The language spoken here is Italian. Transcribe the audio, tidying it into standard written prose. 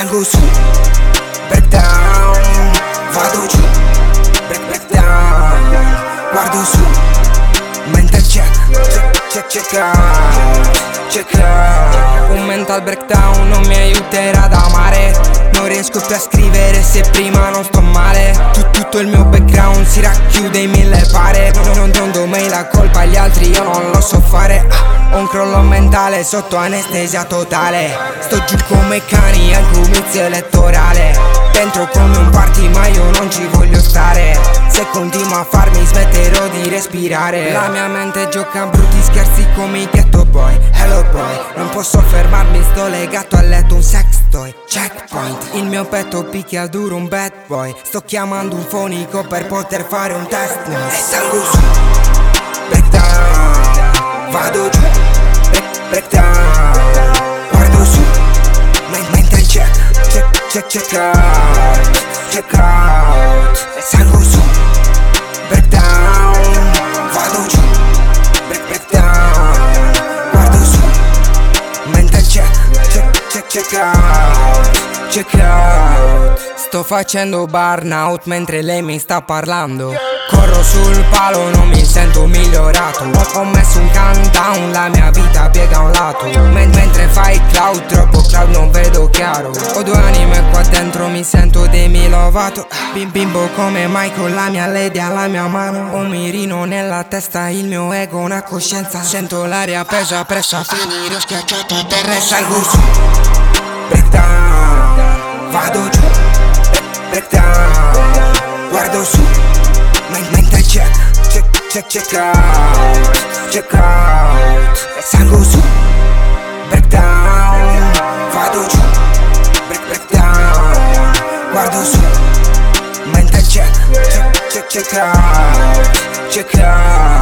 salgo su, breakdown, vado giù, breakdown, guardo su, mental check out. Un mental breakdown non mi aiuterà ad amare. Non riesco più a scrivere se prima non sto male. Tutto il mio background si racchiude in 1000 pare. Non do mai la colpa agli altri, io non lo so fare. Ho un crollo mentale sotto anestesia totale. Sto giù come cani al comizio elettorale. Dentro come un party ma io non ci voglio stare. Se continua a farmi smetterò di respirare. La mia mente gioca a brutti scherzi come i ghetto boy. Hello boy, non posso fermarmi, sto legato al letto, un sex toy. Checkpoint, il mio petto picchia duro, un bad boy. Sto chiamando un fonico per poter fare un test noise. E salgo su, breakdown, vado giù, breakdown, guardo su, mental check out. E salgo su, breakdown, vado giù, breakdown, guardo su, mental check out. Sto facendo burnout mentre lei mi sta parlando. Corro sul palo, non mi sento migliorato. Ho messo un countdown, la mia vita piega a un lato. Mentre fai cloud, troppo cloud, non vedo chiaro. Ho due anime qua dentro, mi sento demilovato. Bimbo come Michael, la mia lady alla mia mano. Un mirino nella testa, il mio ego, una coscienza. Sento l'aria presa, finire schiacciato a terra. E salgo su, breakdown, vado giù, breakdown, guardo su, mental check out. E salgo su, breakdown, vado giù, breakdown, guardo su, mental check out.